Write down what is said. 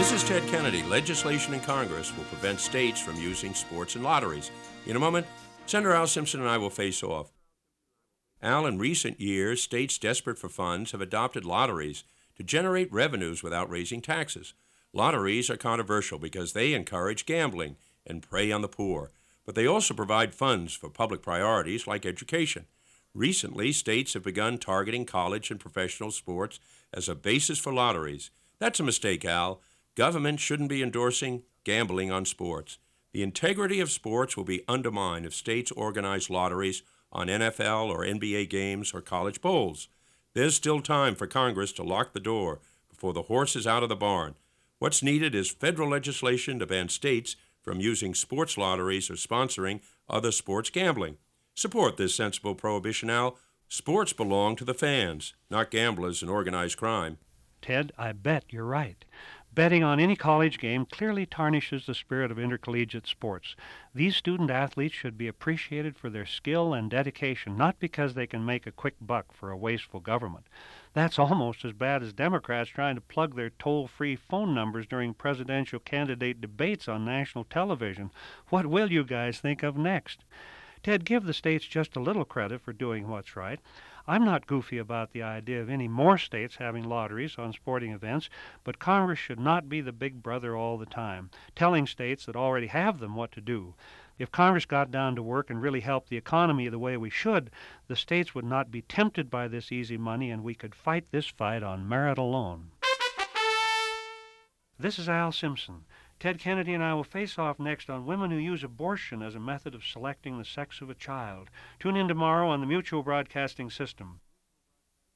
This is Ted Kennedy. Legislation in Congress will prevent states from using sports and lotteries. In a moment, Senator Al Simpson and I will face off. Al, in recent years, states desperate for funds have adopted lotteries to generate revenues without raising taxes. Lotteries are controversial because they encourage gambling and prey on the poor, but they also provide funds for public priorities like education. Recently, states have begun targeting college and professional sports as a basis for lotteries. That's a mistake, Al. Government shouldn't be endorsing gambling on sports. The integrity of sports will be undermined if states organize lotteries on NFL or NBA games or college bowls. There's still time for Congress to lock the door before the horse is out of the barn. What's needed is federal legislation to ban states from using sports lotteries or sponsoring other sports gambling. Support this sensible prohibition, Al. Sports belong to the fans, not gamblers and organized crime. Ted, I bet you're right. Betting on any college game clearly tarnishes the spirit of intercollegiate sports. These student athletes should be appreciated for their skill and dedication, not because they can make a quick buck for a wasteful government. That's almost as bad as Democrats trying to plug their toll-free phone numbers during presidential candidate debates on national television. What will you guys think of next? Ted, give the states just a little credit for doing what's right. I'm not goofy about the idea of any more states having lotteries on sporting events, but Congress should not be the big brother all the time, telling states that already have them what to do. If Congress got down to work and really helped the economy the way we should, the states would not be tempted by this easy money, and we could fight this fight on merit alone. This is Al Simpson. Ted Kennedy and I will face off next on women who use abortion as a method of selecting the sex of a child. Tune in tomorrow on the Mutual Broadcasting System.